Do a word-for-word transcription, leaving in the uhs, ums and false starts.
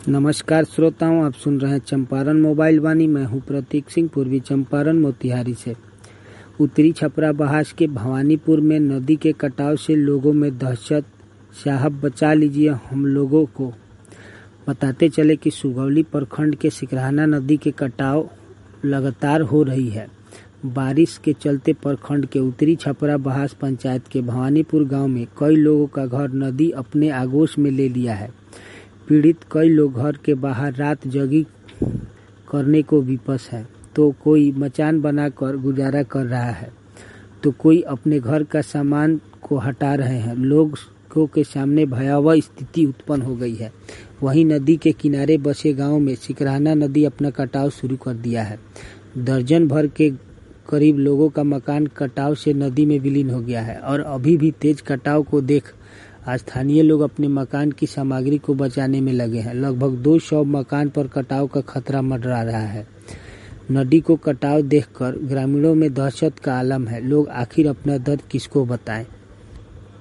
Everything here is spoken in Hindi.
नमस्कार श्रोताओं, आप सुन रहे हैं चंपारण मोबाइल वाणी। मैं हूं प्रतीक सिंह, पूर्वी चंपारण मोतिहारी से। उत्तरी छपरा बहास के भवानीपुर में नदी के कटाव से लोगों में दहशत। साहब बचा लीजिए हम लोगों को। बताते चले कि सुगौली प्रखंड के सिकरहना नदी के कटाव लगातार हो रही है। बारिश के चलते प्रखंड के उत्तरी छपरा बहास पंचायत के भवानीपुर गांव में कई लोगों का घर नदी अपने आगोश में ले लिया है। पीड़ित कई लोग घर के बाहर रात जगी करने को विवश है, तो कोई मचान बनाकर गुजारा कर रहा है, तो कोई अपने घर का सामान को हटा रहे हैं। लोगों के सामने भयावह स्थिति उत्पन्न हो गई है। वहीं नदी के किनारे बसे गांव में सिकरहना नदी अपना कटाव शुरू कर दिया है। दर्जन भर के करीब लोगों का मकान कटाव से नदी में विलीन हो गया है और अभी भी तेज कटाव को देख स्थानीय लोग अपने मकान की सामग्री को बचाने में लगे हैं। लगभग दो सौ मकान पर कटाव का खतरा मंडरा रहा है। नदी को कटाव देखकर ग्रामीणों में दहशत का आलम है। लोग आखिर अपना दर्द किसको बताएं।